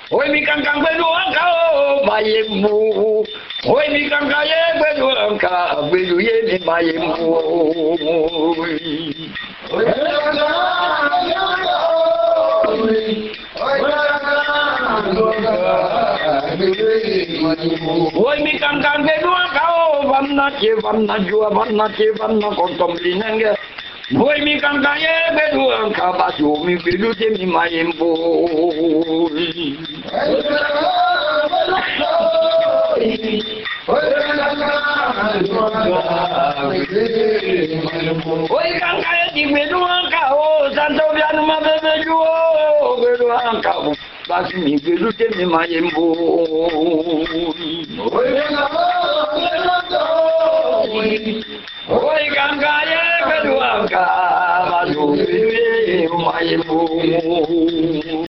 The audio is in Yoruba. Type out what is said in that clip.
Oi mi kangkang beduang kau mayemu. Oi mi kangkang ye beduang kau bedu ye mi mayemu. Oi mi kangkang beduang kau vamna jua vamna kontom linenge. Oi mi kangkang ye beduang kau basu mi bedu ye mi mayemu. Oi kangkang di beduang kau santo bianu ma beduang kau basu mi bedu ye mi mayemu. Oi kangkang ye beduang kau basu mi bedu ye mi mayemu.